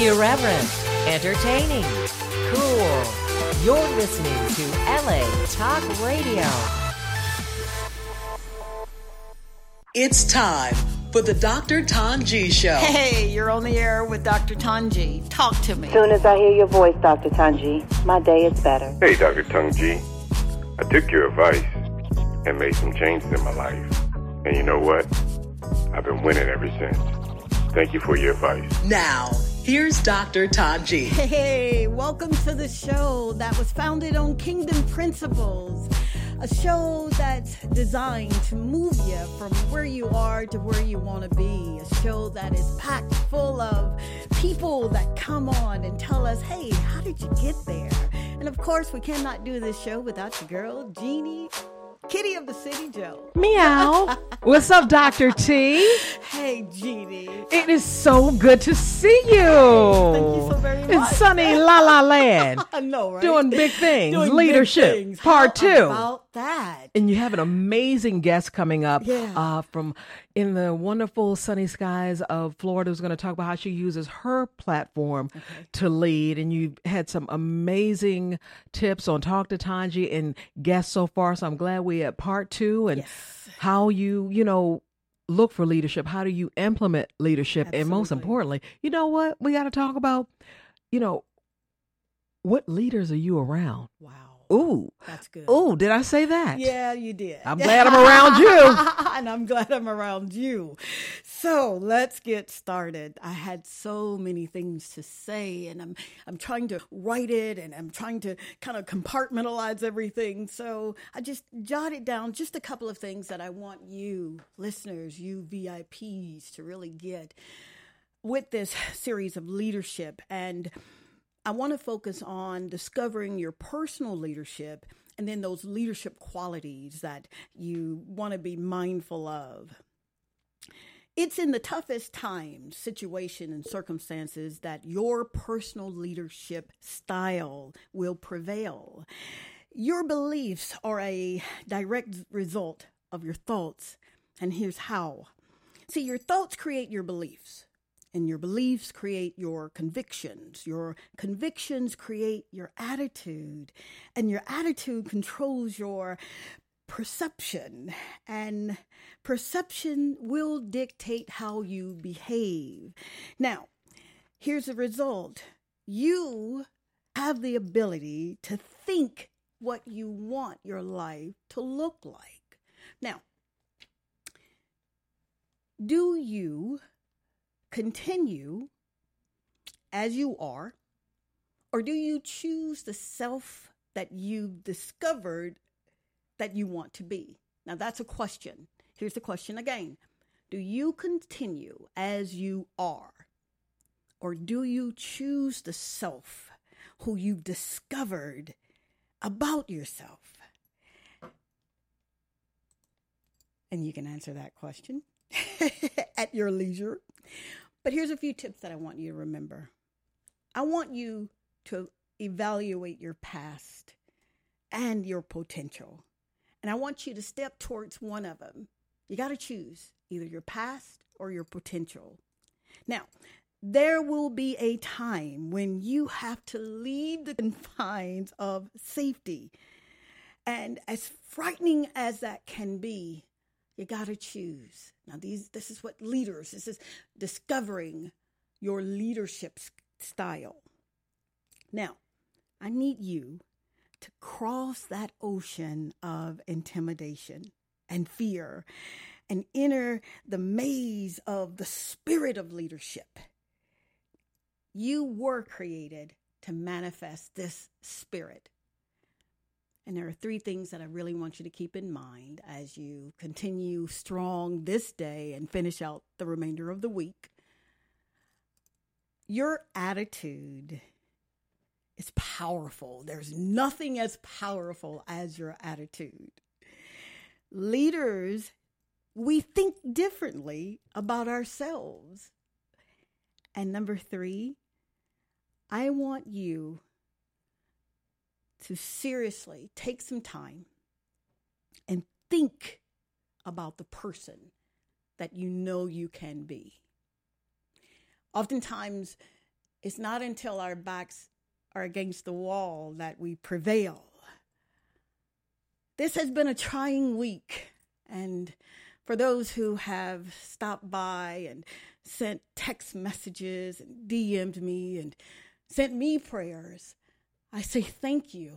Irreverent, entertaining, cool. You're listening to LA Talk Radio. It's time for the Dr. Tanji Show. Hey, you're on the air with Dr. Tanji. Talk to me. As soon as I hear your voice, Dr. Tanji, my day is better. Hey, Dr. Tanji. I took your advice and made some changes in my life. And you know what? I've been winning ever since. Thank you for your advice. Now, here's Dr. Tanji. Hey, welcome to the show that was founded on Kingdom Principles. A show that's designed to move you from where you are to where you want to be. A show that is packed full of people that come on and tell us, hey, how did you get there? And of course, we cannot do this show without your girl, Jeannie, Kitty of the City Joe. Meow. What's up, Dr. T? Hey, Jeannie. It is so good to see you. Thank you so very much. It's sunny La La Land. I know, right? Doing big things. Doing Leadership. big things. Part How 2. about that? And you have an amazing guest coming up Yeah. from in the wonderful sunny skies of Florida, who's going to talk about how she uses her platform to lead. And you had some amazing tips on Talk to Tanji and guests so far. So I'm glad we're at part 2 and how you look for leadership. How do you implement leadership? And most importantly, you know what? We got to talk about, what leaders are you around? Wow. Ooh. That's good. Ooh, did I say that? Yeah, you did. I'm glad I'm around you. And I'm glad I'm around you. So let's get started. I had so many things to say, and I'm trying to write it, and I'm trying to kind of compartmentalize everything. So I just jotted down just a couple of things that I want you listeners, you VIPs, to really get with this series of leadership. And I want to focus on discovering your personal leadership and then those leadership qualities that you want to be mindful of. It's in the toughest times, situation, and circumstances that your personal leadership style will prevail. Your beliefs are a direct result of your thoughts, and here's how. See, your thoughts create your beliefs. And your beliefs create your convictions. Your convictions create your attitude. And your attitude controls your perception. And perception will dictate how you behave. Now, here's the result. You have the ability to think what you want your life to look like. Now, do you continue as you are, or do you choose the self that you've discovered that you want to be? Now that's a question. Here's the question again. Do you continue as you are, or do you choose the self who you've discovered about yourself? And you can answer that question at your leisure. But here's a few tips that I want you to remember. I want you to evaluate your past and your potential. And I want you to step towards one of them. You got to choose either your past or your potential. Now, there will be a time when you have to leave the confines of safety. And as frightening as that can be, you got to choose. Now, this is what leaders, this is discovering your leadership style. Now, I need you to cross that ocean of intimidation and fear and enter the maze of the spirit of leadership. You were created to manifest this spirit. And there are 3 things that I really want you to keep in mind as you continue strong this day and finish out the remainder of the week. Your attitude is powerful. There's nothing as powerful as your attitude. Leaders, we think differently about ourselves. And number 3, I want you to seriously take some time and think about the person that you know you can be. Oftentimes, it's not until our backs are against the wall that we prevail. This has been a trying week, and for those who have stopped by and sent text messages and DM'd me and sent me prayers, I say thank you.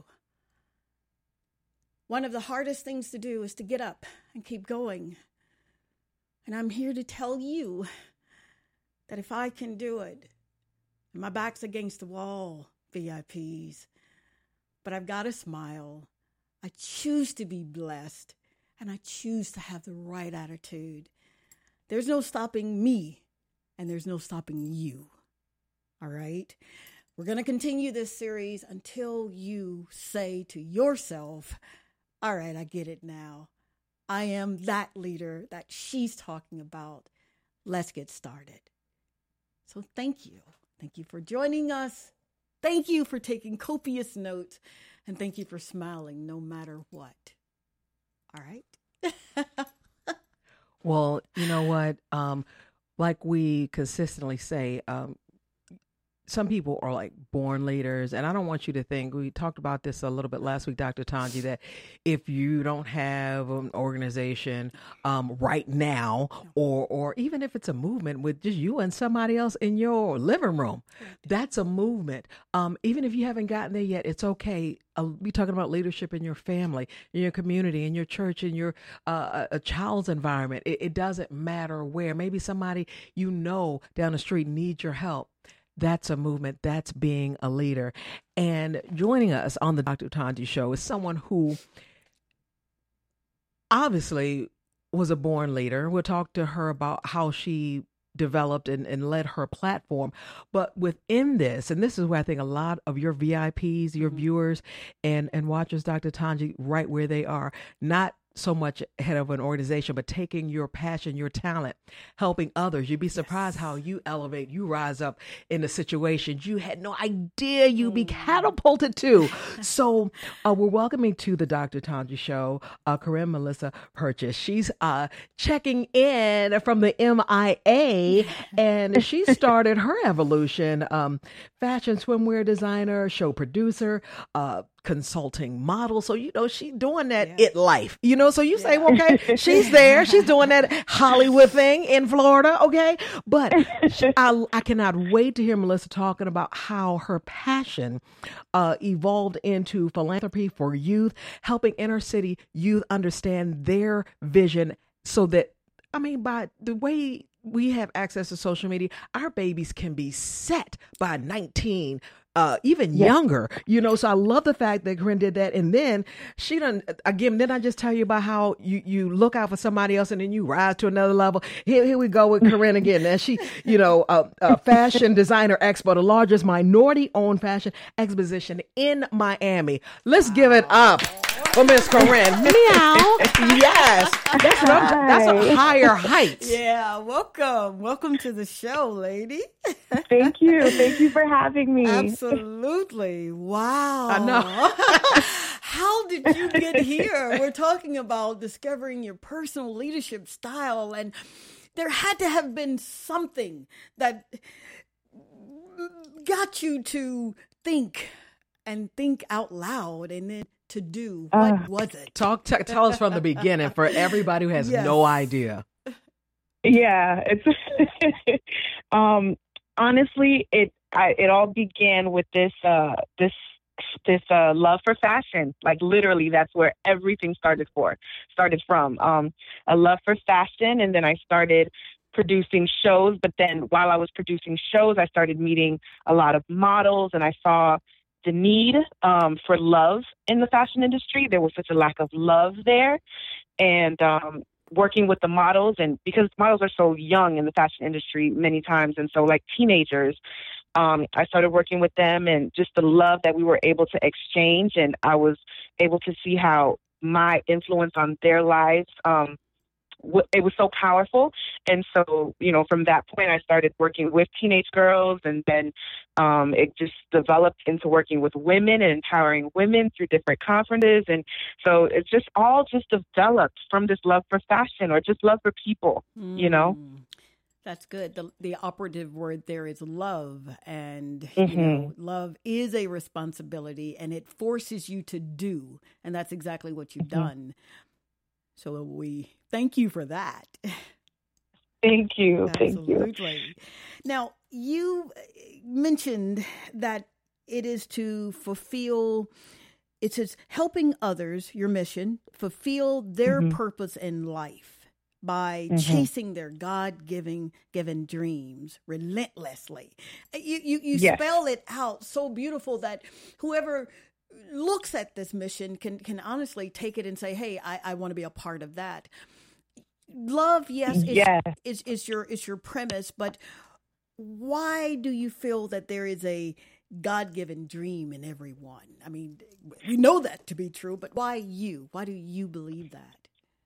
One of the hardest things to do is to get up and keep going. And I'm here to tell you that if I can do it, and my back's against the wall, VIPs, but I've got a smile. I choose to be blessed, and I choose to have the right attitude. There's no stopping me, and there's no stopping you. All right? We're going to continue this series until you say to yourself, all right, I get it now. I am that leader that she's talking about. Let's get started. So thank you. Thank you for joining us. Thank you for taking copious notes. And thank you for smiling no matter what. All right? Well, you know what? Like we consistently say, some people are like born leaders, and I don't want you to think, we talked about this a little bit last week, Dr. Tanji, that if you don't have an organization right now, or even if it's a movement with just you and somebody else in your living room, that's a movement. Even if you haven't gotten there yet, it's okay. We're talking about leadership in your family, in your community, in your church, in your a child's environment. It doesn't matter where. Maybe somebody you know down the street needs your help. That's a movement. That's being a leader. And joining us on the Dr. Tanji Show is someone who obviously was a born leader. We'll talk to her about how she developed and led her platform. But within this, and this is where I think a lot of your VIPs, your viewers and watchers, Dr. Tanji, right where they are, not so much head of an organization, but taking your passion, your talent, helping others. You'd be surprised how you elevate, you rise up in the situations you had no idea you'd be catapulted to. So we're welcoming to the Dr. Tanji Show, Corinne Melissa Purchase. She's checking in from the MIA, and she started her evolution, fashion swimwear designer, show producer, consulting model. So, you know, she's doing that it life, you know, so you say, well, okay, she's there. She's doing that Hollywood thing in Florida. Okay. But I cannot wait to hear Melissa talking about how her passion evolved into philanthropy for youth, helping inner city youth understand their vision so that, I mean, by the way we have access to social media, our babies can be set by 19, even younger, you know. So I love the fact that Corinne did that. And then she done, again, then I just tell you about how you look out for somebody else and then you rise to another level. Here we go with Corinne again. And she, you know, a fashion designer expo, the largest minority owned fashion exposition in Miami. Let's give it up for Miss Corinne. Meow. Yes. That's a higher height. Yeah. Welcome to the show, lady. Thank you. Thank you for having me. Absolutely. Wow. I know. How did you get here? We're talking about discovering your personal leadership style, and there had to have been something that got you to think out loud and then to do. What was it? Tell us from the beginning for everybody who has no idea. Yeah, it's honestly, it all began with this love for fashion. Like literally, that's where everything started from. A love for fashion, and then I started producing shows. But then while I was producing shows, I started meeting a lot of models, and I saw the need for love in the fashion industry. There was such a lack of love there, and working with the models, and because models are so young in the fashion industry many times, and so like teenagers, I started working with them, and just the love that we were able to exchange, and I was able to see how my influence on their lives, it was so powerful. And so, you know, from that point, I started working with teenage girls, and then it just developed into working with women and empowering women through different conferences. And so it's just all just developed from this love for fashion, or just love for people, you know? That's good. The operative word there is love, and Mm-hmm. love is a responsibility, and it forces you to do, and that's exactly what you've Mm-hmm. done. So we thank you for that. Thank you. Thank you. Absolutely. Now, you mentioned that it is to fulfill. It says helping others, your mission, fulfill their Mm-hmm. purpose in life by Mm-hmm. chasing their given dreams relentlessly. You Yes. spell it out so beautiful that whoever looks at this mission can honestly take it and say, "Hey, I want to be a part of that." Love, yes, Yes. is your premise, but why do you feel that there is a God-given dream in everyone? I mean, we know that to be true, but why you? Why do you believe that?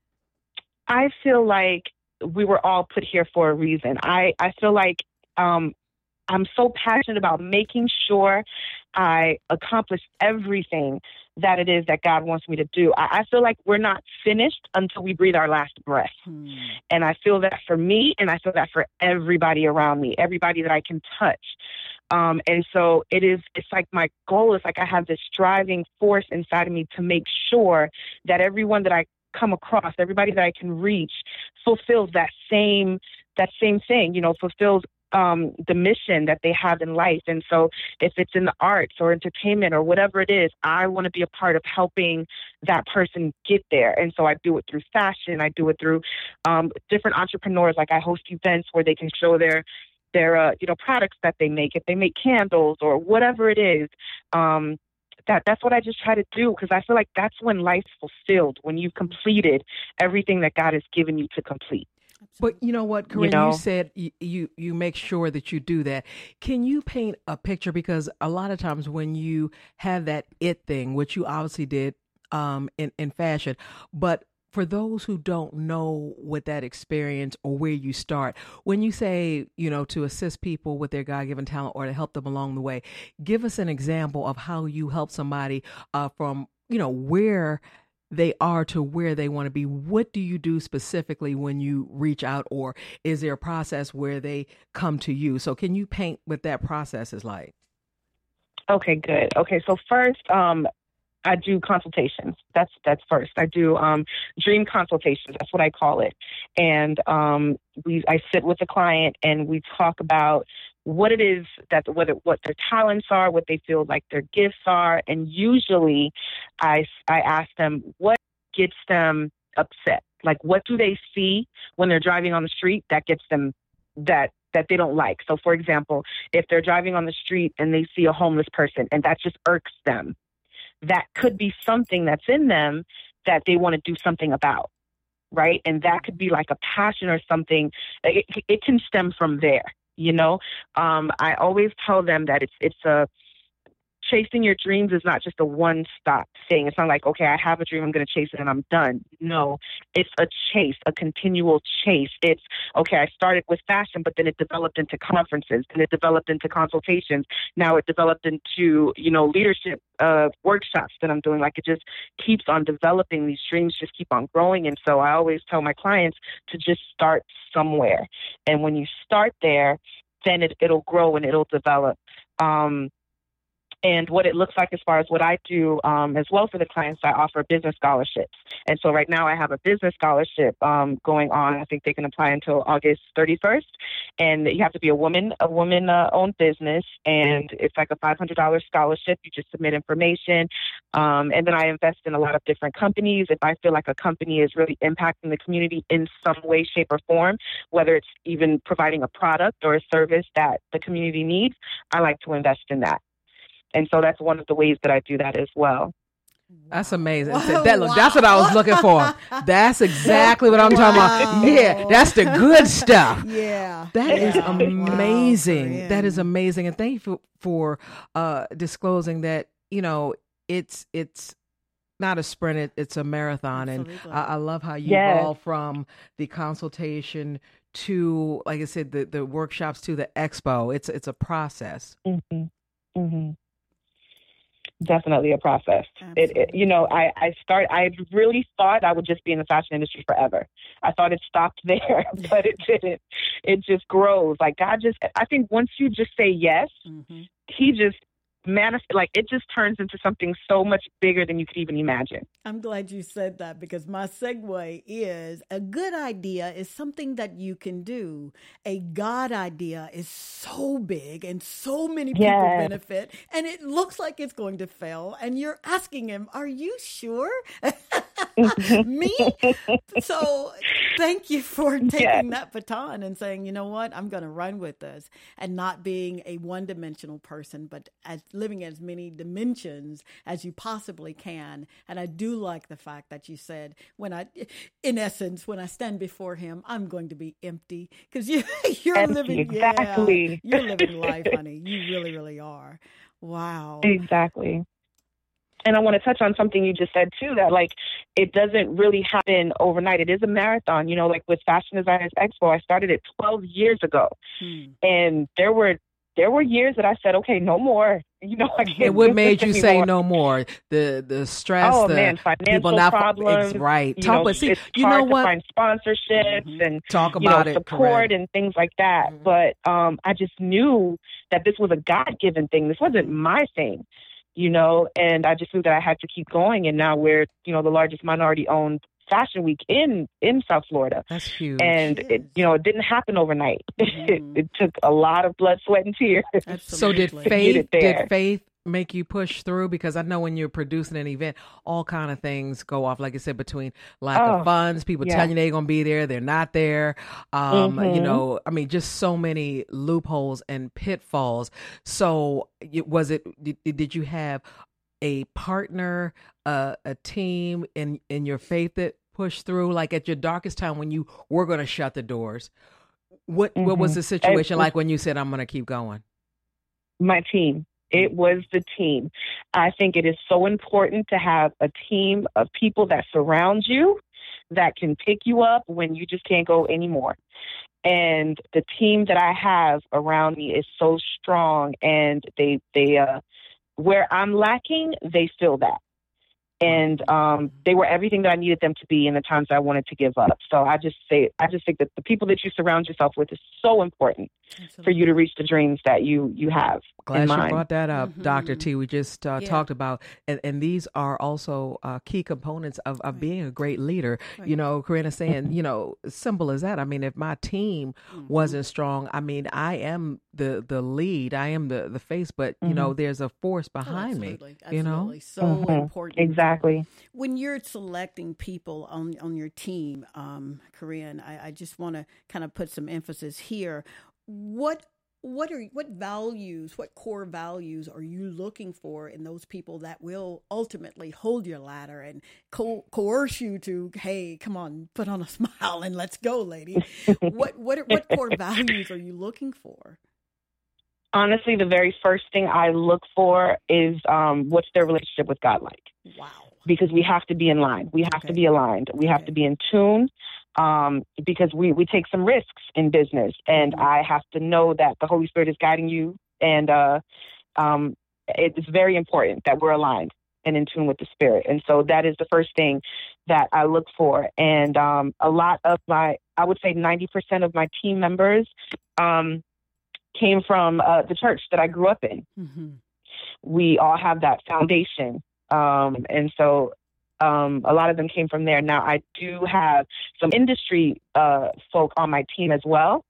I feel like we were all put here for a reason. I feel like I'm so passionate about making sure I accomplish everything that it is that God wants me to do. I feel like we're not finished until we breathe our last breath. And I feel that for me, and I feel that for everybody around me, everybody that I can touch. And so it's like my goal is like I have this driving force inside of me to make sure that everyone that I come across, everybody that I can reach, fulfills that same thing, fulfills the mission that they have in life. And so if it's in the arts or entertainment or whatever it is, I want to be a part of helping that person get there. And so I do it through fashion. I do it through different entrepreneurs. Like I host events where they can show their products that they make. If they make candles or whatever it is, that's what I just try to do, because I feel like that's when life's fulfilled, when you've completed everything that God has given you to complete. But you know what, Corinne, you said you make sure that you do that. Can you paint a picture? Because a lot of times when you have that it thing, which you obviously did in fashion, but for those who don't know what that experience or where you start, when you say, to assist people with their God-given talent or to help them along the way, give us an example of how you help somebody from, where they are to where they want to be. What do you do specifically when you reach out, or is there a process where they come to you? So can you paint what that process is like? Okay, good. Okay, so first, I do consultations. That's first. I do dream consultations. That's what I call it. And I sit with the client and we talk about what it is what their talents are, what they feel like their gifts are, and usually I ask them what gets them upset. Like, what do they see when they're driving on the street that gets them that they don't like? So, for example, if they're driving on the street and they see a homeless person and that just irks them, that could be something that's in them that they want to do something about, right? And that could be like a passion or something. It can stem from there, I always tell them that it's chasing your dreams is not just a one-stop thing. It's not like, okay, I have a dream, I'm going to chase it and I'm done. No, it's a chase, a continual chase. It's, okay, I started with fashion, but then it developed into conferences, and it developed into consultations. Now it developed into, leadership workshops that I'm doing. Like, it just keeps on developing. These dreams just keep on growing. And so I always tell my clients to just start somewhere. And when you start there, then it'll grow and it'll develop. And what it looks like as far as what I do as well for the clients, I offer business scholarships. And so right now I have a business scholarship going on. I think they can apply until August 31st. And you have to be a woman-owned business. And it's like a $500 scholarship. You just submit information. And then I invest in a lot of different companies. If I feel like a company is really impacting the community in some way, shape, or form, whether it's even providing a product or a service that the community needs, I like to invest in that. And so that's one of the ways that I do that as well. That's amazing. That's what I was looking for. That's exactly what I'm talking about. Yeah, that's the good stuff. Yeah. That is amazing. Wow, that is amazing. And thank you for disclosing that, it's not a sprint, it's a marathon. Absolutely. And I love how you evolve from the consultation to, like I said, the workshops to the expo. It's a process. Mm-hmm. Mm-hmm. Definitely a process. I really thought I would just be in the fashion industry forever. I thought it stopped there, but it didn't. It just grows. Like God I think once you just say yes, he just like it just turns into something so much bigger than you could even imagine. I'm glad you said that, because my segue is a good idea is something that you can do. A God idea is so big and so many people benefit, and it looks like it's going to fail. And you're asking him, are you sure? Me? So thank you for taking that baton and saying, you know what, I'm going to run with this, and not being a one-dimensional person, but as living as many dimensions as you possibly can. And I do like the fact that you said, in essence, when I stand before him, I'm going to be empty, because you're living, you're living life, honey. You really, really are. Wow. Exactly. And I want to touch on something you just said too, that like it doesn't really happen overnight. It is a marathon, you know, like with Fashion Designers Expo, I started it 12 years ago. And there were years that I said, okay, no more. You know, I can't. And what made you say no more? The stress, financial people not problems, right? You know, it's you hard know what? To find sponsorships and talk about it, support correct. And things like that. But I just knew that this was a God-given thing. This wasn't my thing, you know. And I just knew that I had to keep going. And now we're, you know, the largest minority-owned fashion week in South Florida. That's huge. And it didn't happen overnight. It took a lot of blood, sweat, and tears. Absolutely. So did faith make you push through? Because I know when you're producing an event, all kind of things go off, like I said, between lack of funds, people telling you they're going to be there, they're not there. You know, I mean, just so many loopholes and pitfalls. So did you have a partner, a team in your faith that pushed through, like at your darkest time when you were going to shut the doors? What was the situation like when you said, I'm going to keep going? My team. It was the team. I think it is so important to have a team of people that surround you, that can pick you up when you just can't go anymore. And the team that I have around me is so strong, and they where I'm lacking, they fill that. And they were everything that I needed them to be in the times I wanted to give up. So I just think that the people that you surround yourself with is so important. Absolutely. For you to reach the dreams that you have. Glad you brought that up, Dr. T. We just talked about, and these are also key components of being a great leader. Right. You know, Corinna saying, you know, simple as that. I mean, if my team wasn't strong, I mean, I am the lead, I am the face, but you know, there's a force behind me. You know, so important. Exactly. When you're selecting people on your team, Corinne, I just want to kind of put some emphasis here. What values, what core values are you looking for in those people that will ultimately hold your ladder and coerce you to, hey, come on, put on a smile and let's go, lady? What core values are you looking for? Honestly, the very first thing I look for is what's their relationship with God like. Wow. Because we have to be in line. We have to be aligned. We have to be in tune. Because we take some risks in business, and I have to know that the Holy Spirit is guiding you, and it's very important that we're aligned and in tune with the Spirit. And so that is the first thing that I look for. And a lot of I would say 90% of my team members came from the church that I grew up in. We all have that foundation. And so a lot of them came from there. Now, I do have some industry folk on my team as well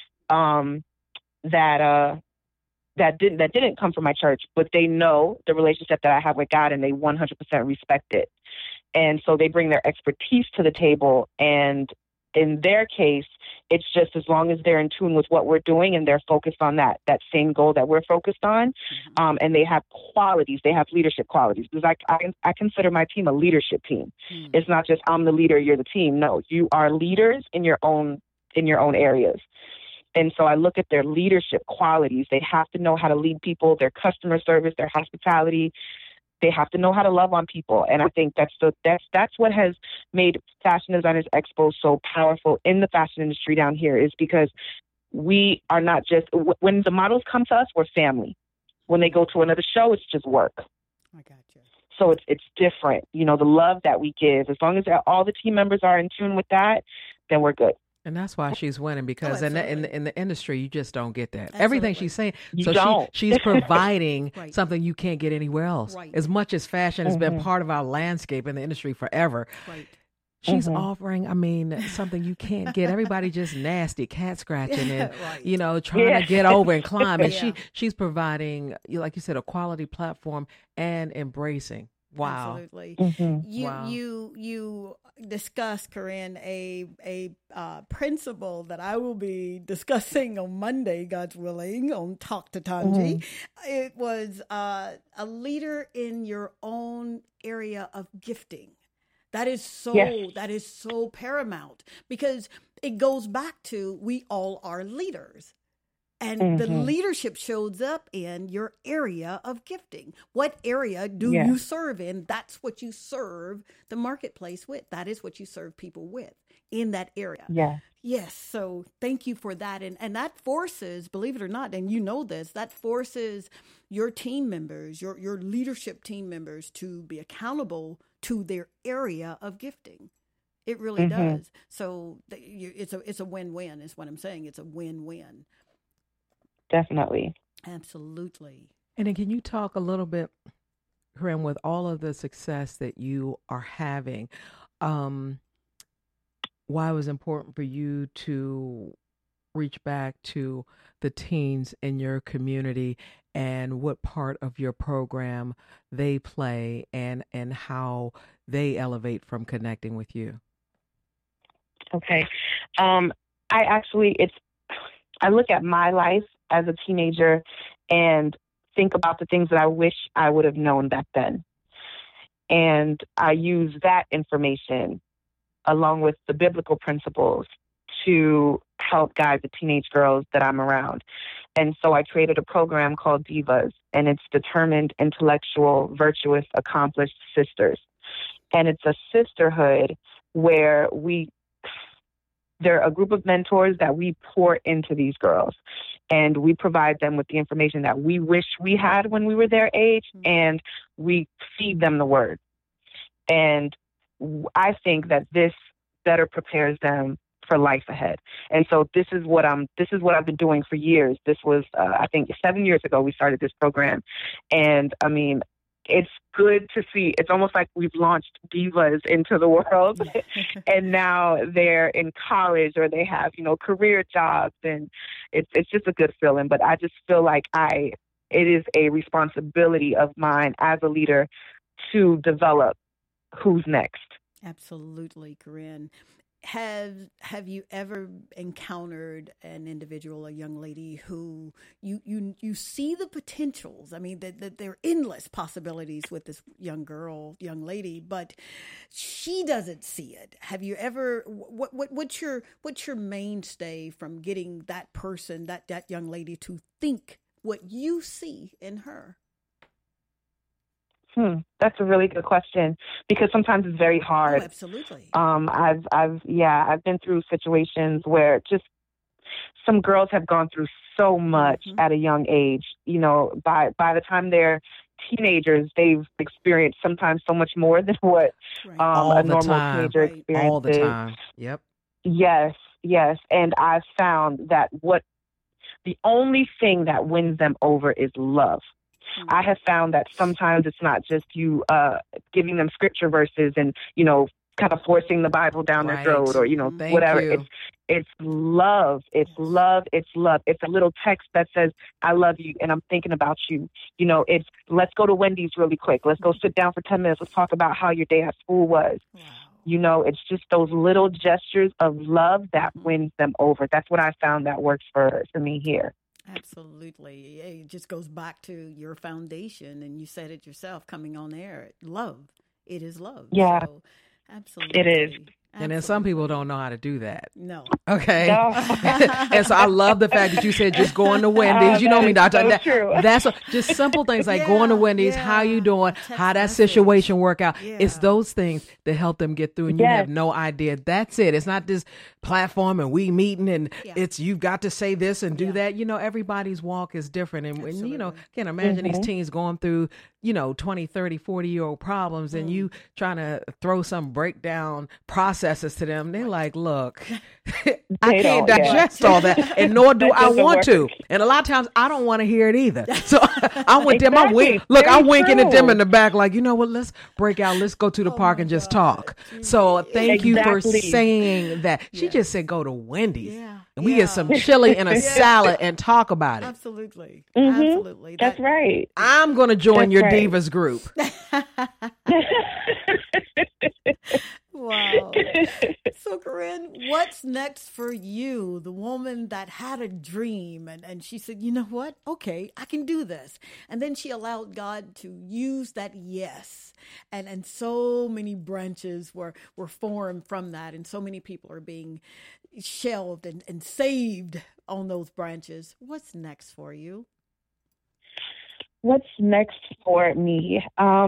that didn't come from my church, but they know the relationship that I have with God, and they 100% respect it. And so they bring their expertise to the table. And in their case, it's just as long as they're in tune with what we're doing and they're focused on that same goal that we're focused on, and they have qualities, they have leadership qualities. Because I consider my team a leadership team. It's not just I'm the leader, you're the team. No, you are leaders in your own areas. And so I look at their leadership qualities. They have to know how to lead people, their customer service, their hospitality. They have to know how to love on people. And I think that's what has made Fashion Designers Expo so powerful in the fashion industry down here, is because we are not just, when the models come to us, we're family. When they go to another show, it's just work. I got you. So it's different. You know, the love that we give, as long as all the team members are in tune with that, then we're good. And that's why she's winning, because in the industry, you just don't get that. Absolutely. Everything she's saying. You so don't. she's providing Right. something you can't get anywhere else. Right. As much as fashion has been part of our landscape in the industry forever. Right. She's offering, something you can't get. Everybody just nasty, cat scratching and, Right. trying to get over and climb. And Yeah. she's providing, like you said, a quality platform and embracing. Wow. Absolutely. Mm-hmm. You you discussed, Corinne, a principle that I will be discussing on Monday, God's willing, on Talk to Tanji. It was a leader in your own area of gifting. That is so paramount, because it goes back to we all are leaders. And the leadership shows up in your area of gifting. What area do you serve in? That's what you serve the marketplace with. That is what you serve people with in that area. Yeah. Yes. So thank you for that. And that forces, believe it or not, and you know this, that forces your team members, your leadership team members to be accountable to their area of gifting. It really does. So it's a win-win is what I'm saying. It's a win-win. Definitely. Absolutely. And then can you talk a little bit, Corinne, with all of the success that you are having, why it was important for you to reach back to the teens in your community and what part of your program they play and how they elevate from connecting with you? Okay. I look at my life as a teenager and think about the things that I wish I would have known back then. And I use that information along with the biblical principles to help guide the teenage girls that I'm around. And so I created a program called Divas, and it's Determined, Intellectual, Virtuous, Accomplished Sisters. And it's a sisterhood where they're a group of mentors that we pour into these girls, and we provide them with the information that we wish we had when we were their age, and we feed them the word. And I think that this better prepares them for life ahead. And so this is what I've been doing for years. This was, I think 7 years ago, we started this program. And I mean, it's good to see. It's almost like we've launched divas into the world and now they're in college or they have, career jobs, and it's just a good feeling. But I just feel like it is a responsibility of mine as a leader to develop who's next. Absolutely, Corinne. Have you ever encountered an individual, a young lady who you see the potentials? I mean, that there are endless possibilities with this young lady, but she doesn't see it. Have you ever? What's your mainstay from getting that person, that young lady, to think what you see in her? That's a really good question, because sometimes it's very hard. Oh, absolutely. I've been through situations where just some girls have gone through so much at a young age. By the time they're teenagers, they've experienced sometimes so much more than what a normal teenager experiences. All the time. Yep. Yes. And I've found that the only thing that wins them over is love. I have found that sometimes it's not just you giving them scripture verses and, kind of forcing the Bible down their throat or, whatever. It's love. It's love. It's love. It's a little text that says, I love you and I'm thinking about you. It's let's go to Wendy's really quick. Let's go sit down for 10 minutes. Let's talk about how your day at school was. Wow. It's just those little gestures of love that wins them over. That's what I found that works for me here. Absolutely. It just goes back to your foundation, and you said it yourself coming on air. Love. It is love. Yeah. So, absolutely. It is. And then some people don't know how to do that. No. Okay. No. And so I love the fact that you said just going to Wendy's. You know me, Doctor. So true. That's just simple things like going to Wendy's. How you doing? Text How that message. situation work out. Yeah. It's those things that help them get through, and you Yes. have no idea. That's it. It's not this platform and we meeting and it's you've got to say this and do that. You know, everybody's walk is different, and when, you know, can't imagine these teens going through 20, 30, 40-year-old problems, and you trying to throw some breakdown processes to them. They're like, look, I can't digest all that, and nor do I want to. And a lot of times I don't want to hear it either. So I'm with them. I'm winking at them in the back like, you know what, let's break out. Let's go to the park and just talk. So thank you for saying that. She just said go to Wendy's. And we get some chili and a salad and talk about it. Absolutely. Mm-hmm. Absolutely. That's right. I'm going to join your Divas group. Wow. So, Corinne, what's next for you? The woman that had a dream and she said, you know what? Okay, I can do this. And then she allowed God to use that yes. And so many branches were formed from that. And so many people are being shelved and saved on those branches. What's next for you? What's next for me?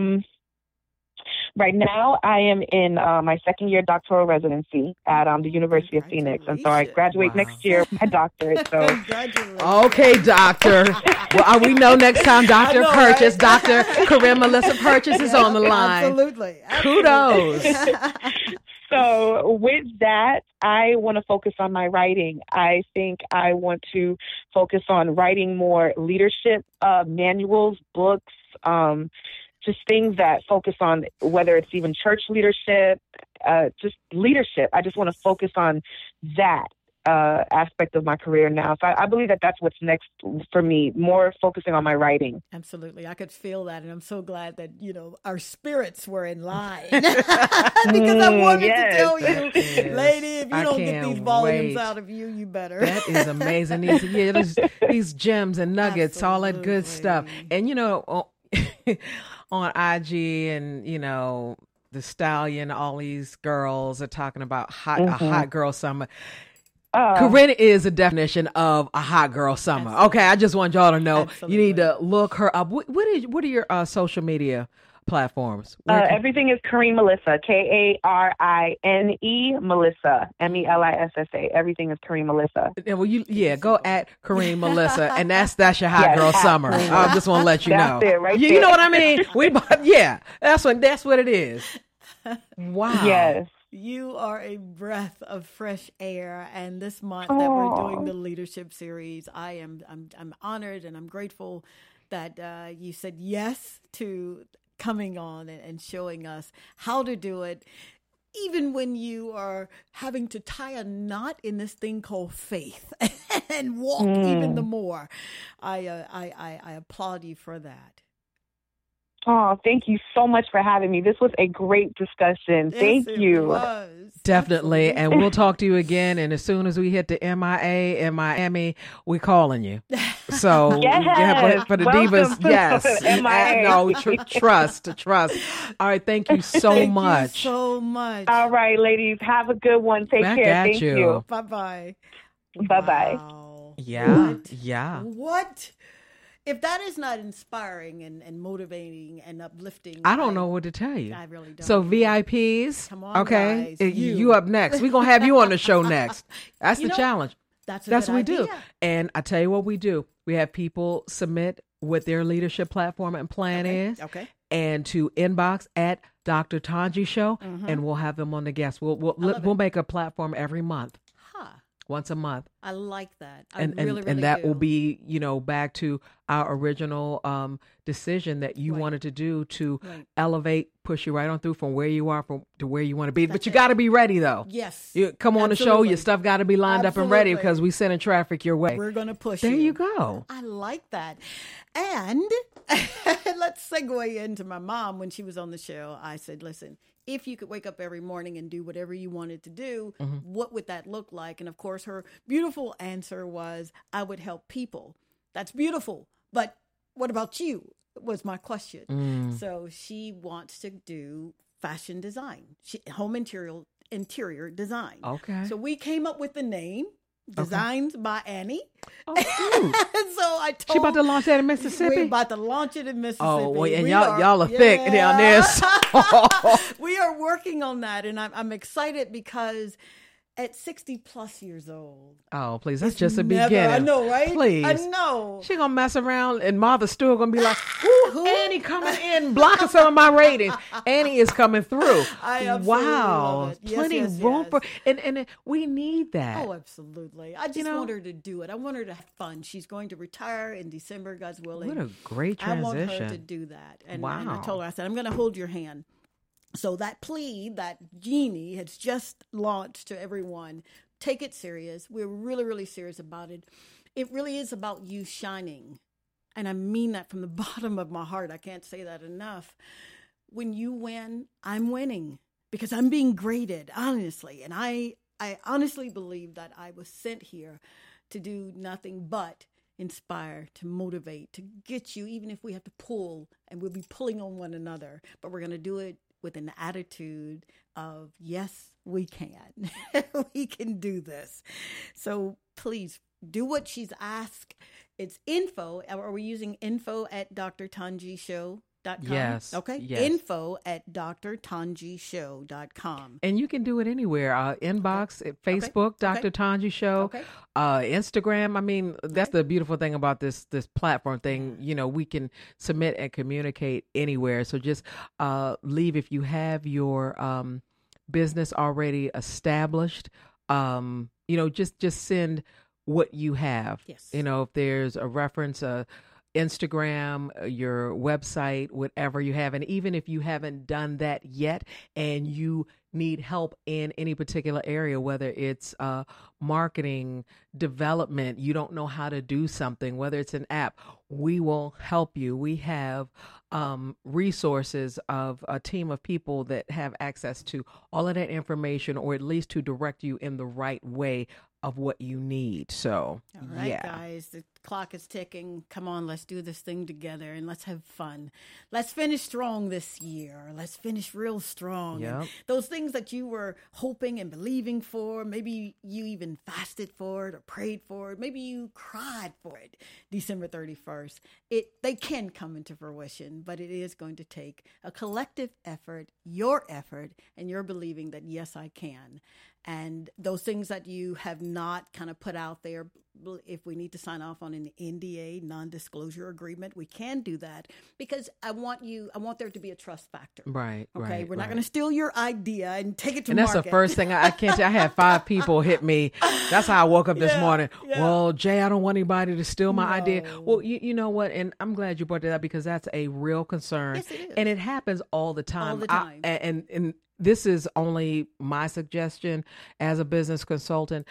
Right now, I am in my second year doctoral residency at the University of Phoenix. And so I graduate next year with my doctorate. So okay, doctor. Well, we know next time Dr. Purchase, right? Dr. Corinne Melissa Purchase is on the line. Absolutely. Kudos. So with that, I want to focus on my writing. I think I want to focus on writing more leadership manuals, books, just things that focus on whether it's even church leadership, just leadership. I just want to focus on that aspect of my career now. So I believe that that's what's next for me, more focusing on my writing. Absolutely. I could feel that. And I'm so glad that, our spirits were in line. Because I wanted to tell you, lady, if you don't get these volumes out of you, you better. That is amazing. These gems and nuggets, all that good stuff. And, on IG and, the Stallion, all these girls are talking about a hot girl summer. Corinne is a definition of a hot girl summer. Absolutely. Okay, I just want y'all to know. Absolutely. You need to look her up. What are your social media platforms? Everything is Karine Melissa, Karine Melissa, Melissa. Everything is Karine Melissa. Well, go at Karine Melissa, and that's your hot girl summer. I just want to let you know. It, right you know what I mean? That's what it is. Wow. Yes. You are a breath of fresh air, and this month that we're doing the leadership series, I'm honored and I'm grateful that you said yes to coming on and showing us how to do it, even when you are having to tie a knot in this thing called faith and walk even the more. I applaud you for that. Oh, thank you so much for having me. This was a great discussion. Thank you. Definitely. And we'll talk to you again. And as soon as we hit the MIA in Miami, we're calling you. So for the Divas, yes. No, trust. All right. Thank you so much. Thank you so much. All right, ladies. Have a good one. Take care. Thank you. Bye-bye. Bye-bye. Wow. Yeah. What? If that is not inspiring and motivating and uplifting, I don't know what to tell you. I really don't. So VIPs, come on, okay, guys, you up next. We're gonna have you on the show next. That's the challenge. That's what we do. And I tell you what we do. We have people submit what their leadership platform and plan is. Okay. And to inbox at Dr. Tanji Show, and we'll have them on the guest. We'll make a platform every month. Once a month. I like that. And that will be, back to our original decision that you wanted to do to elevate, push you right on through from where you are to where you want to be. But you got to be ready, though. Yes. You come on the show, your stuff got to be lined up and ready because we sending traffic your way. We're going to push There you go. I like that. And let's segue into my mom. When she was on the show, I said, listen, if you could wake up every morning and do whatever you wanted to do, what would that look like? And of course, her beautiful answer was, I would help people. That's beautiful. But what about you? Was my question. So she wants to do fashion design, home interior interior design. Okay. So we came up with the name, Designs by Annie. Oh, cute. So I told She about to launch that in Mississippi? We're about to launch it in Mississippi. Oh, well, and y'all are thick down there. So. We are working on that, and I'm excited because at 60 plus years old. Oh, please. That's it's just a never, beginning. I know, right? Please. I know. She going to mess around and Martha Stewart going to be like, ooh, Annie coming in, blocking some of my ratings. Annie is coming through. I absolutely love it. Yes, Plenty yes, room yes. for, and we need that. Oh, absolutely. I just want her to do it. I want her to have fun. She's going to retire in December, God's willing. What a great transition. I want her to do that. And I Wow. told her, I said, I'm going to hold your hand. So that plea that Jeannie has just launched to everyone, take it serious. We're really, really serious about it. It really is about you shining. And I mean that from the bottom of my heart. I can't say that enough. When you win, I'm winning because I'm being graded, honestly. And I honestly believe that I was sent here to do nothing but inspire, to motivate, to get you, even if we have to pull, and we'll be pulling on one another, but we're going to do it with an attitude of, yes, we can. We can do this. So please do what she's asked. It's info. Are we using info at drtanjishow.com? Yes. Okay. Yes. Info at drtanjishow.com. And you can do it anywhere. Inbox, at Facebook, Dr. Tanji Show, Instagram. I mean, that's the beautiful thing about this platform thing. You know, we can submit and communicate anywhere. So just leave if you have your business already established. You know, just send what you have. Yes. You know, if there's a reference, Instagram, your website, whatever you have. And even if you haven't done that yet and you need help in any particular area, whether it's marketing, development, you don't know how to do something, whether it's an app, we will help you. We have resources of a team of people that have access to all of that information, or at least to direct you in the right way of what you need. So, all right, yeah. guys, the clock is ticking. Come on, let's do this thing together and let's have fun. Let's finish strong this year. Let's finish real strong. Yep. And those things that you were hoping and believing for, maybe you even fasted for it or prayed for it. Maybe you cried for it December 31st. They can come into fruition, but it is going to take a collective effort, and your believing that, yes, I can. And those things that you have not kind of put out there, if we need to sign off on an NDA, non-disclosure agreement, we can do that, because I want there to be a trust factor. Right. Okay. Right, We're not right. going to steal your idea and take it to And that's market. the first thing I can't tell. I had 5 people hit me. That's how I woke up this morning. Yeah. Well, Jay, I don't want anybody to steal my idea. No. Well, you know what? And I'm glad you brought that up, because that's a real concern. Yes, it is. And it happens all the time. All the time. And this is only my suggestion as a business consultant.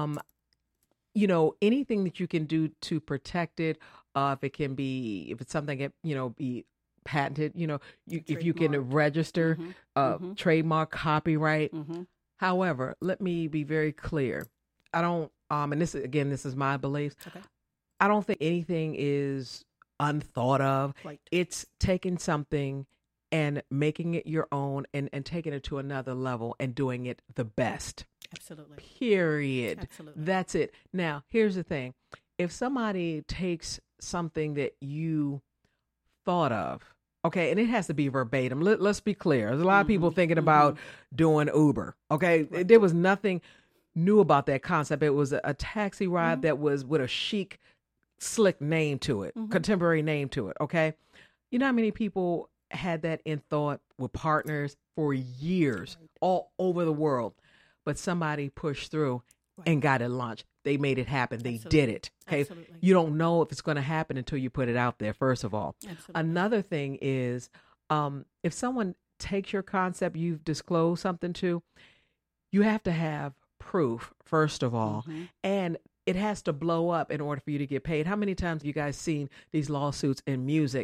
You know, anything that you can do to protect it, if it's something that, you know, be patented, you know, if you can register, trademark, copyright. Mm-hmm. However, let me be very clear. I don't, and this is my beliefs. Okay. I don't think anything is unthought of. Right. It's taking something and making it your own and taking it to another level and doing it the best. Absolutely. Period. Absolutely. That's it. Now, here's the thing. If somebody takes something that you thought of, okay, and it has to be verbatim. Let's be clear. There's a lot of people thinking about doing Uber, okay? Right. There was nothing new about that concept. It was a taxi ride that was with a chic, slick name to it, contemporary name to it, okay? You know how many people had that in thought with partners for years all over the world, but somebody pushed through and got it launched. They made it happen. They did it. Okay. Absolutely. You don't know if it's going to happen until you put it out there, first of all. Absolutely. Another thing is, if someone takes your concept, you've disclosed something to, you have to have proof, first of all. And it has to blow up in order for you to get paid. How many times have you guys seen these lawsuits in music?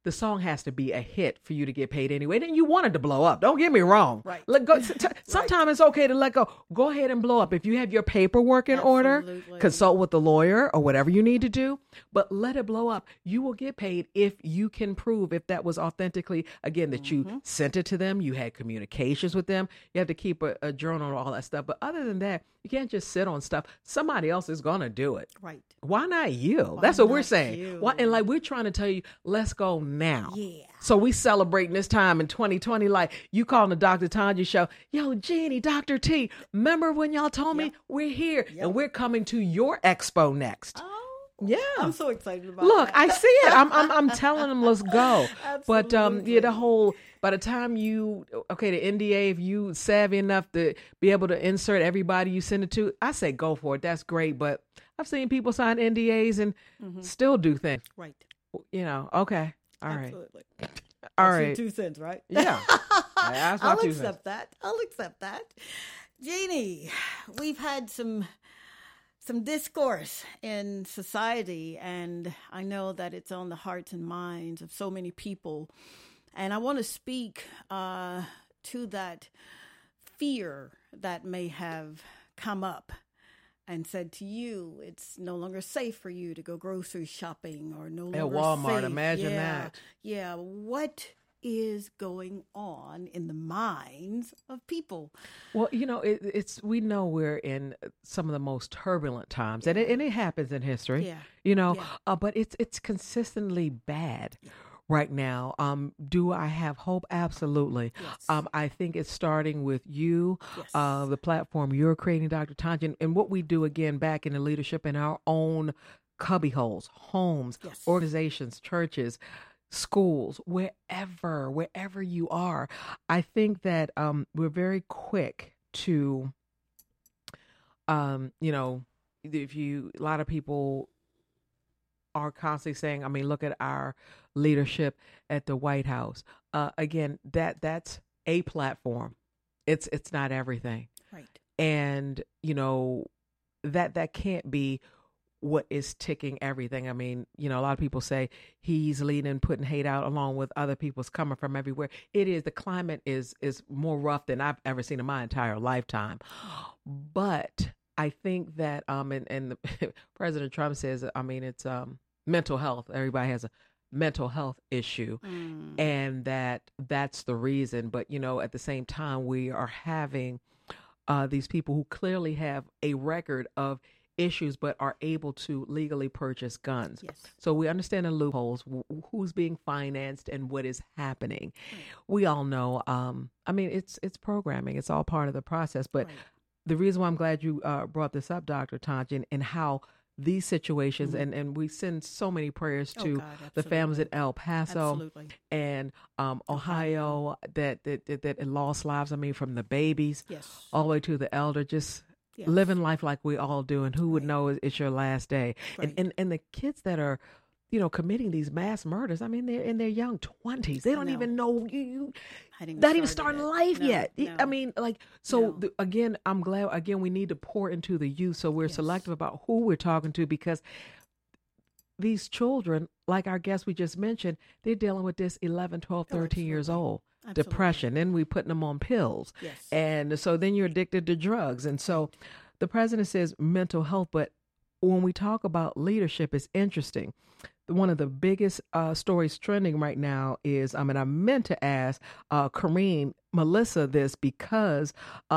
the song has to be a hit for you to get paid anyway. Then you want it to blow up. Don't get me wrong. Right. Let go. Sometimes it's okay to let go. Go ahead and blow up. If you have your paperwork in order, consult with the lawyer or whatever you need to do, but let it blow up. You will get paid if you can prove if that was authentically, again, that you sent it to them, you had communications with them. You have to keep a journal and all that stuff. But other than that, you can't just sit on stuff. Somebody else is going to do it. Right. Why not you? That's what we're saying. Why, and like we're trying to tell you, let's go now. Yeah. So we celebrating this time in 2020, like you calling the Dr. Tanji show. Yo, Jeannie, Dr. T, remember when y'all told me we're here and we're coming to your expo next? Oh. Yeah, I'm so excited about Look, that. I see it. I'm telling them, let's go. But Absolutely. the whole, by the time the NDA, if you savvy enough to be able to insert everybody you send it to, I say go for it. That's great. But I've seen people sign NDAs and still do things. Right. Okay. All right. Absolutely. All That's your right. 2 cents, right? Yeah. That's my I'll 2 accept that. I'll accept that. Jeannie, we've had some discourse in society, and I know that it's on the hearts and minds of so many people. And I want to speak to that fear that may have come up and said to you, it's no longer safe for you to go grocery shopping or no longer At Walmart, safe. imagine that. Yeah. What is going on in the minds of people? Well, it's we know we're in some of the most turbulent times, and it happens in history. But it's consistently bad. Right now, do I have hope? Absolutely. Yes. I think it's starting with you, Yes. the platform you're creating, Dr. Tanji, and what we do again back in the leadership in our own cubbyholes, homes, Yes. organizations, churches, schools, wherever you are. I think that we're very quick to, a lot of people are constantly saying, look at our leadership at the White House. Again, that's a platform. It's not everything. Right. And, that can't be what is ticking everything. A lot of people say he's leading, putting hate out along with other people's coming from everywhere. It is, the climate is more rough than I've ever seen in my entire lifetime. But I think that, and President Trump says, it's mental health. Everybody has a mental health issue, and that's the reason. But, at the same time, we are having these people who clearly have a record of issues but are able to legally purchase guns. Yes. So we understand the loopholes, who's being financed and what is happening. We all know, it's programming. It's all part of the process. But the reason why I'm glad you brought this up, Dr. Tanji, and how these situations, and we send so many prayers to the families in El Paso and Ohio that lost lives. From the babies all the way to the elder, just living life like we all do. And who would know it's your last day? And the kids that are, committing these mass murders, they're in their young 20s. They don't even know not even starting life yet. No. Again, I'm glad, we need to pour into the youth. So we're selective about who we're talking to, because these children, like our guest we just mentioned, they're dealing with this 11, 12, 13 years old. Absolutely. Depression. Then we putting them on pills. Yes. And so then you're addicted to drugs. And so the president says mental health, but when we talk about leadership, it's interesting. One of the biggest stories trending right now is, I meant to ask Kareem, Melissa this, because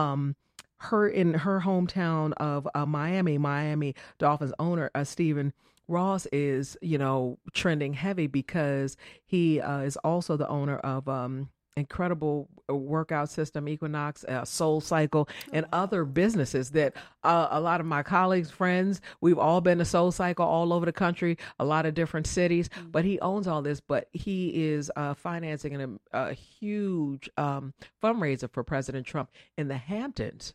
her in her hometown of Miami Dolphins owner, Stephen Ross is, trending heavy because he is also the owner of incredible workout system, Equinox, Soul Cycle, and other businesses that a lot of my colleagues, friends, we've all been to Soul Cycle all over the country, a lot of different cities, but he owns all this. But he is financing a huge fundraiser for President Trump in the Hamptons.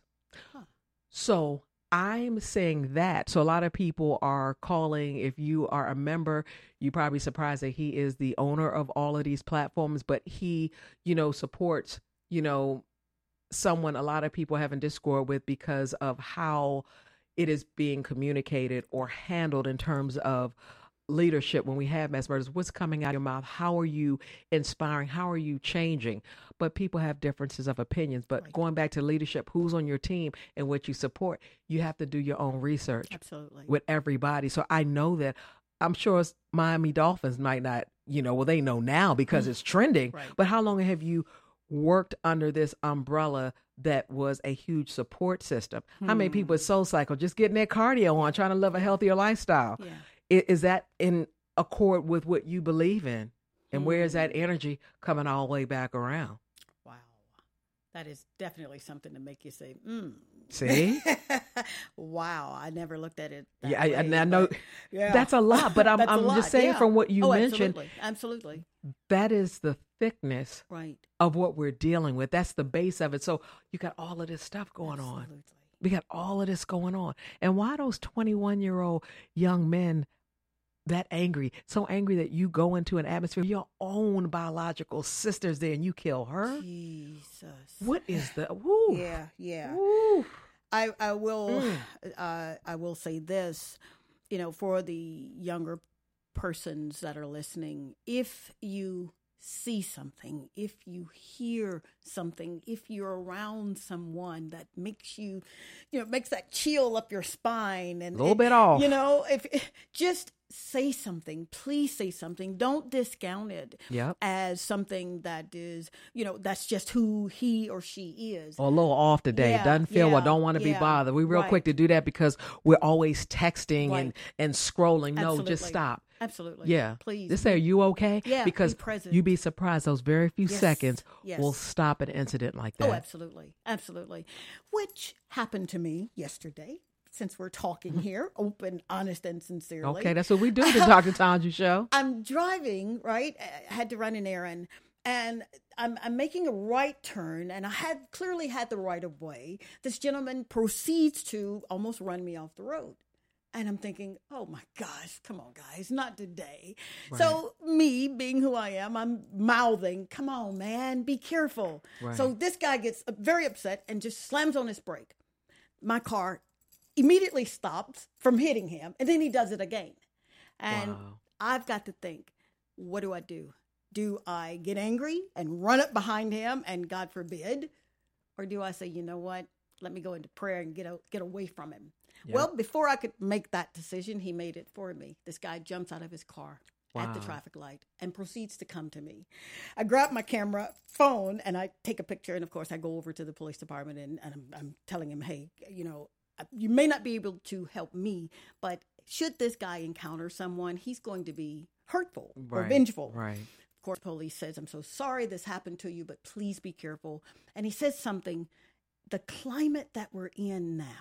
So I'm saying that. So a lot of people are calling, if you are a member, you're probably surprised that he is the owner of all of these platforms, but he, supports, someone a lot of people have in discord with because of how it is being communicated or handled in terms of leadership, when we have mass murders, what's coming out of your mouth? How are you inspiring? How are you changing? But people have differences of opinions. But going back to leadership, who's on your team and what you support, you have to do your own research. Absolutely. With everybody. So I know that, I'm sure Miami Dolphins might not, well, they know now because it's trending. Right. But how long have you worked under this umbrella that was a huge support system? How many people at SoulCycle just getting their cardio on, trying to live a healthier lifestyle? Yeah. Is that in accord with what you believe in? And where is that energy coming all the way back around? Wow. That is definitely something to make you say, See? Wow. I never looked at it that Yeah, way, and I know yeah. that's a lot, but I'm That's a just lot, saying yeah. from what you mentioned, Absolutely. that is the thickness Right. of what we're dealing with. That's the base of it. So you got all of this stuff going on. Absolutely. We got all of this going on. And why those 21-year-old young men that angry, so angry that you go into an atmosphere, your own biological sister's there and you kill her? Jesus. What is the, woo. Yeah. Woo. I will say this, for the younger persons that are listening, if you see something, if you hear something, if you're around someone that makes you, makes that chill up your spine and a little bit off, if just say something, please say something. Don't discount it as something that is, that's just who he or she is. Or a little off today. Doesn't feel well, don't want to be bothered. We're real quick to do that because we're always texting and scrolling. No, just stop. Absolutely. Yeah. Please. Just say, are you okay? Yeah. Because be present. You'd be surprised. Those very few seconds Yes. will stop an incident like that. Oh, absolutely. Absolutely. Which happened to me yesterday, since we're talking here, open, honest, and sincerely. Okay. That's what we do at the Dr. Tanja Show. I'm driving, right? I had to run an errand. And I'm making a right turn, and I clearly had the right of way. This gentleman proceeds to almost run me off the road. And I'm thinking, oh my gosh, come on, guys, not today. Right. So me, being who I am, I'm mouthing, come on, man, be careful. Right. So this guy gets very upset and just slams on his brake. My car immediately stops from hitting him, and then he does it again. And I've got to think, what do I do? Do I get angry and run up behind him and God forbid? Or do I say, you know what, let me go into prayer and get away from him? Yep. Well, before I could make that decision, he made it for me. This guy jumps out of his car at the traffic light and proceeds to come to me. I grab my phone, and I take a picture. And, of course, I go over to the police department, and I'm telling him, hey, you may not be able to help me, but should this guy encounter someone, he's going to be hurtful or vengeful. Right. Of course, police says, I'm so sorry this happened to you, but please be careful. And he says something, the climate that we're in now.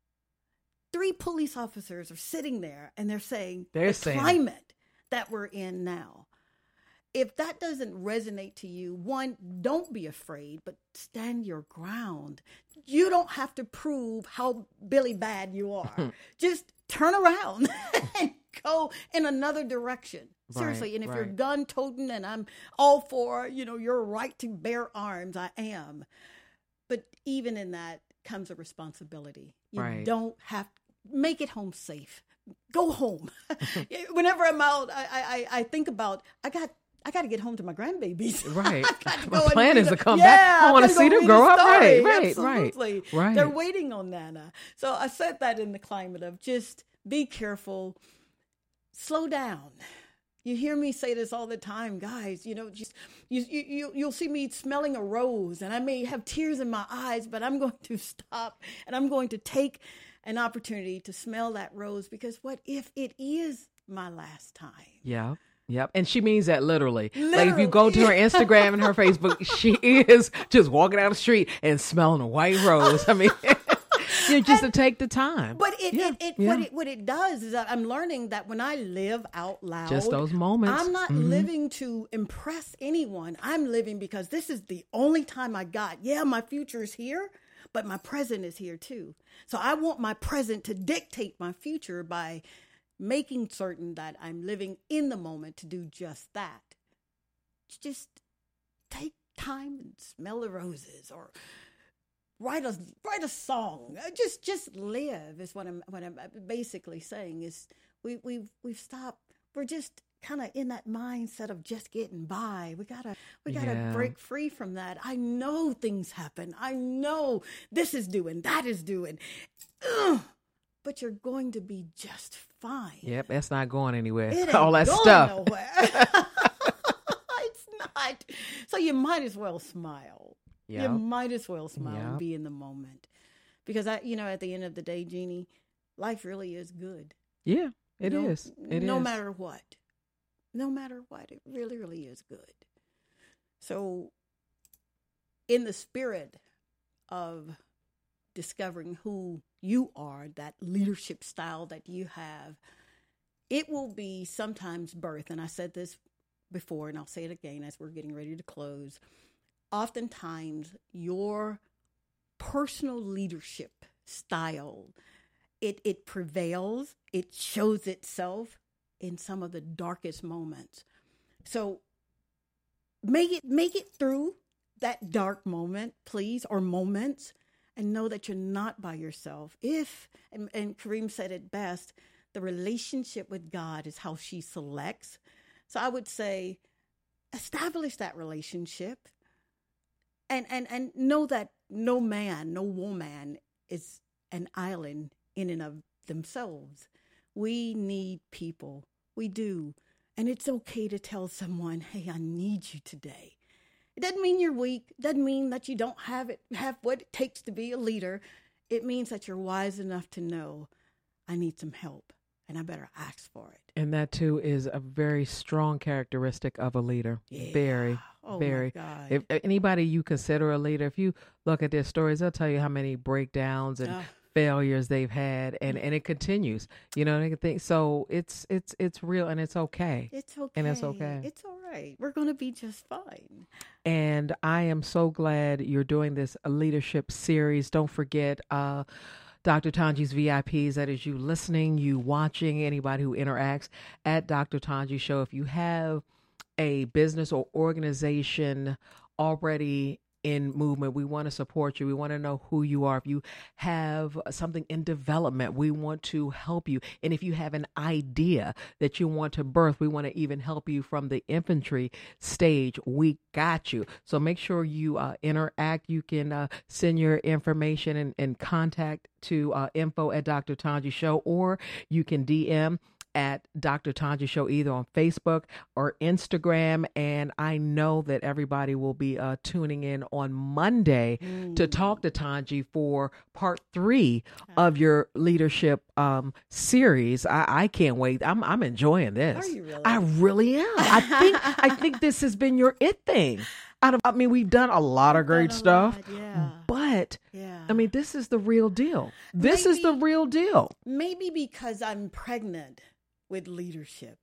3 police officers are sitting there and they're saying the climate that we're in now. If that doesn't resonate to you, one, don't be afraid, but stand your ground. You don't have to prove how Billy bad you are. Just turn around and go in another direction. Seriously. And if you're gun toting, and I'm all for, your right to bear arms, I am. But even in that comes a responsibility. You don't have to. Make it home safe. Go home. Whenever I'm out, I think about, I got to get home to my grandbabies. Right. My plan is to come back. I want to see them grow up. Absolutely. Right. They're waiting on Nana. So I said that in the climate of just be careful, slow down. You hear me say this all the time, guys. Just you'll see me smelling a rose, and I may have tears in my eyes, but I'm going to stop, and I'm going to take an opportunity to smell that rose, because what if it is my last time? Yeah. Yep. And she means that literally. Like if you go to her Instagram and her Facebook, she is just walking down the street and smelling a white rose. I mean, just to take the time. But what it does is that I'm learning that when I live out loud, just those moments, I'm not living to impress anyone. I'm living because this is the only time I got. Yeah, my future is here, but my present is here too. So I want my present to dictate my future by making certain that I'm living in the moment to do just that. Just take time and smell the roses, or write a song. Just live is what I'm basically saying is we've stopped we're just kind of in that mindset of just getting by. We gotta Yeah. break free from that. I know things happen. I know this is doing, that is doing. Ugh. But you're going to be just fine. Yep, that's not going anywhere. It ain't All that going stuff. nowhere. It's not. So you might as well smile. You Yep. might as well smile and Yep. be in the moment. Because at the end of the day, Jeannie, life really is good. Yeah, it No- is. It no is. matter what. No matter what, it really, really is good. So, in the spirit of discovering who you are, that leadership style that you have, it will be sometimes birth. And I said this before, and I'll say it again as we're getting ready to close. Oftentimes, your personal leadership style, it prevails, it shows itself in some of the darkest moments. So make it through that dark moment, please, or moments, and know that you're not by yourself. And Kareem said it best, the relationship with God is how she selects. So I would say establish that relationship and know that no man, no woman is an island in and of themselves. We need people. We do. And it's okay to tell someone, hey, I need you today. It doesn't mean you're weak. It doesn't mean that you don't have what it takes to be a leader. It means that you're wise enough to know, I need some help and I better ask for it. And that too is a very strong characteristic of a leader. Yeah. Very, Oh, very. my God. If anybody you consider a leader, if you look at their stories, they'll tell you how many breakdowns and failures they've had, and it continues. You know, they think so. It's real, and it's okay. It's okay. And it's okay. It's all right. We're going to be just fine. And I am so glad you're doing this leadership series. Don't forget, Dr. Tanji's VIPs, that is you listening, you watching, anybody who interacts at Dr. Tanji Show. If you have a business or organization already in movement, we want to support you. We want to know who you are. If you have something in development, we want to help you. And if you have an idea that you want to birth, we want to even help you from the infantry stage. We got you. So make sure you interact. You can send your information and contact to info at Dr. Tanji Show, or you can DM at Dr. Tanji Show, either on Facebook or Instagram. And I know that everybody will be tuning in on Monday to talk to Tanji for part 3 of your leadership series. I can't wait. I'm enjoying this. Are you really? I really am. I think this has been your it thing. We've done a lot of great stuff, but Yeah. this is the real deal. This is the real deal. Maybe because I'm pregnant with leadership.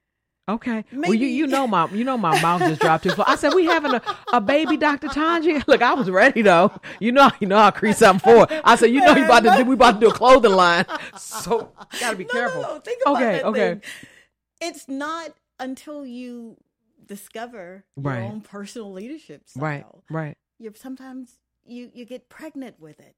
Okay. Well, Maybe- you know my mouth just dropped too far. I said, we having a baby, Dr. Tanji. Look, I was ready though. You know I'll create something for it. I said, we about to do a clothing line. So gotta be careful. No, think about that Okay. thing. It's not until you discover your Right. own personal leadership style. Right. Sometimes you get pregnant with it.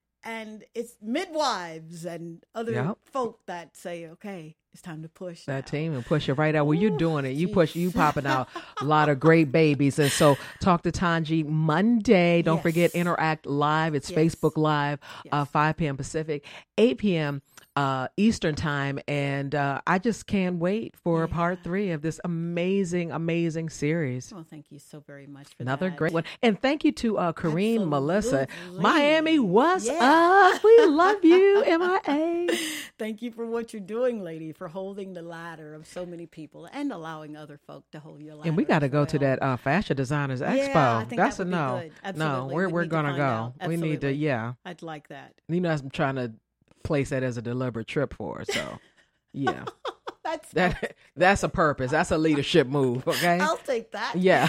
And it's midwives and other Yep. folk that say, okay, it's time to push That now. team and push it right out. Well, you're Ooh, doing it. You jeez. popping out a lot of great babies. And so talk to Tanji Monday. Don't Yes. forget, Interact Live. It's Yes. Facebook Live, Yes. 5 p.m. Pacific, 8 p.m. Eastern time. And I just can't wait for part 3 of this amazing series. Well, thank you so very much for Another that. great one. And thank you to Kareem, Melissa. Absolutely. Miami, what's Yeah. up? We love you, MIA. Thank you for what you're doing, lady, for holding the ladder of so many people and allowing other folk to hold your ladder. And we got to as go to well. that Fashion Designers Expo. Yeah, I think That's that a would be no. good. No, Absolutely. we're We need to gonna find go. out. We need to, Absolutely. yeah. I'd like that. I'm trying to place that as a deliberate trip for her. So, yeah, that's a purpose. That's a leadership move. Okay. I'll take that. Yeah.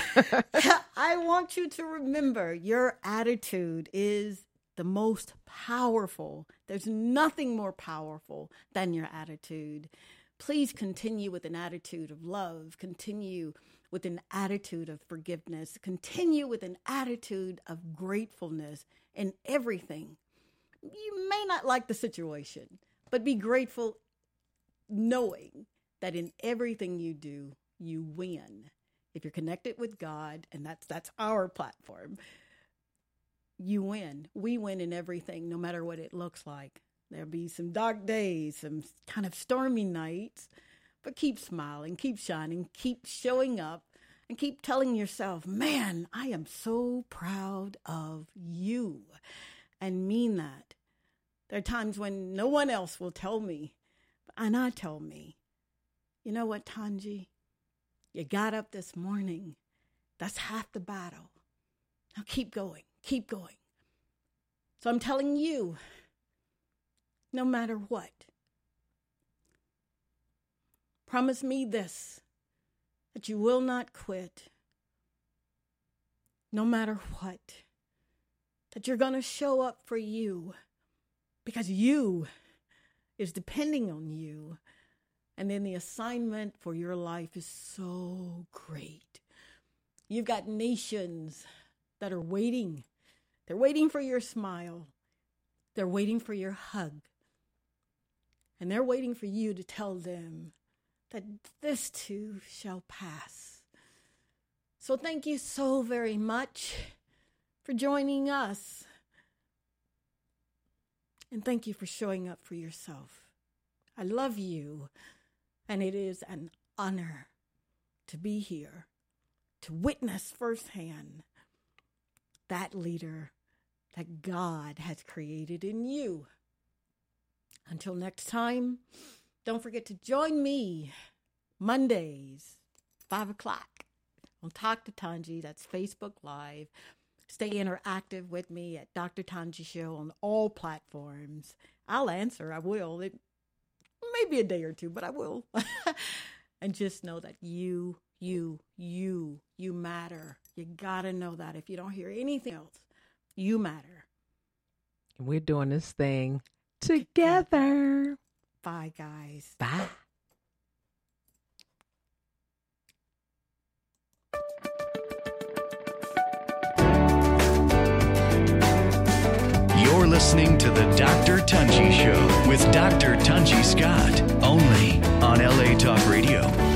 I want you to remember your attitude is the most powerful. There's nothing more powerful than your attitude. Please continue with an attitude of love. Continue with an attitude of forgiveness. Continue with an attitude of gratefulness in everything. You may not like the situation, but be grateful knowing that in everything you do, you win. If you're connected with God, and that's our platform, you win. We win in everything, no matter what it looks like. There'll be some dark days, some kind of stormy nights, but keep smiling, keep shining, keep showing up, and keep telling yourself, man, I am so proud of you, and mean that. There are times when no one else will tell me, and I tell me, you know what, Tanji? You got up this morning. That's half the battle. Now keep going, keep going. So I'm telling you, no matter what, promise me this, that you will not quit. No matter what, that you're going to show up for you, because you is depending on you. And then the assignment for your life is so great. You've got nations that are waiting. They're waiting for your smile. They're waiting for your hug. And they're waiting for you to tell them that this too shall pass. So thank you so very much for joining us. And thank you for showing up for yourself. I love you. And it is an honor to be here, to witness firsthand that leader that God has created in you. Until next time, don't forget to join me Mondays, 5 o'clock on Talk to Tanji. That's Facebook Live. Stay interactive with me at Dr. Tanji Show on all platforms. I'll answer. I will. It may be a day or two, but I will. And just know that you matter. You gotta know that. If you don't hear anything else, you matter. And we're doing this thing together. Bye, guys. Bye. You're listening to the Dr. Tunji Show with Dr. Tunji Scott, only on LA Talk Radio.